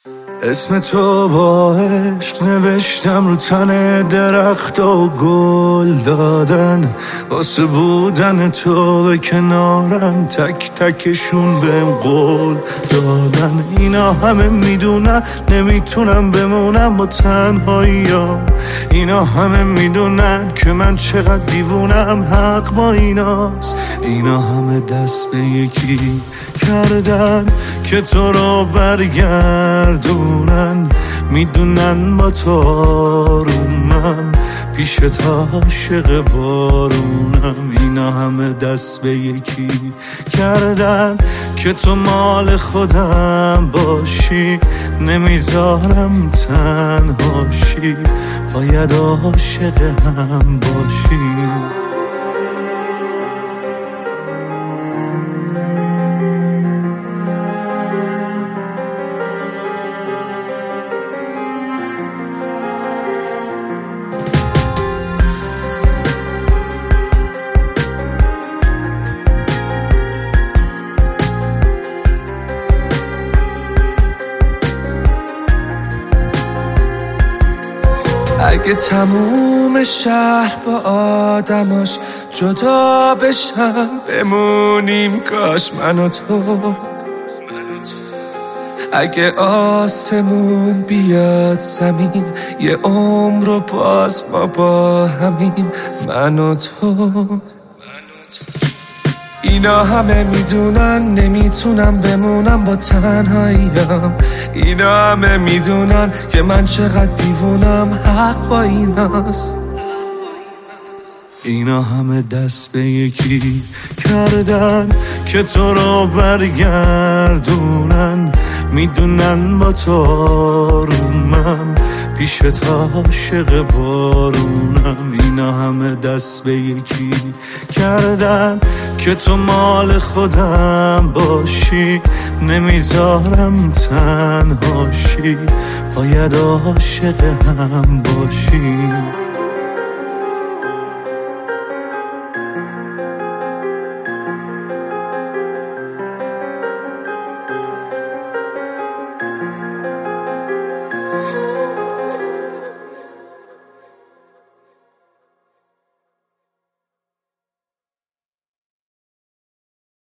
اسم تو با عشق نوشتم رو تن درخت و گل دادن، واسه بودن تو به کنارم تک تکشون بهم قول دادن. اینا همه میدونن نمیتونم بمونم با تنهاییام، اینا همه میدونن که من چقدر دیوونم، حق با ایناست. اینا همه دست به یکی کردن که تو رو برگردونن، میدونن با تو آرومم، پیشت عاشق بارونم. اینا همه دست به یکی کردن که تو مال خودم باشی، نمیذارم تنهاشی، باید عاشق هم باشی. اگه تموم شهر با آدماش جدا بشن، بمونیم کاش من و تو. اگه آسمون بیاد زمین، یه عمر و باز ما با همین، من و تو. اینا همه میدونن نمیتونم بمونم با تنهاییام، اینا همه میدونن که من چقدر دیوونم، حق با ایناست. اینا همه دست به یکی کردن که تو رو برگردونن، میدونن با تو آرومم، پیشت عاشق بارونم. اینا همه دست به یکی کردن که تو مال خودم باشی، نمیذارم تنهاشی، باید عاشق هم باشی.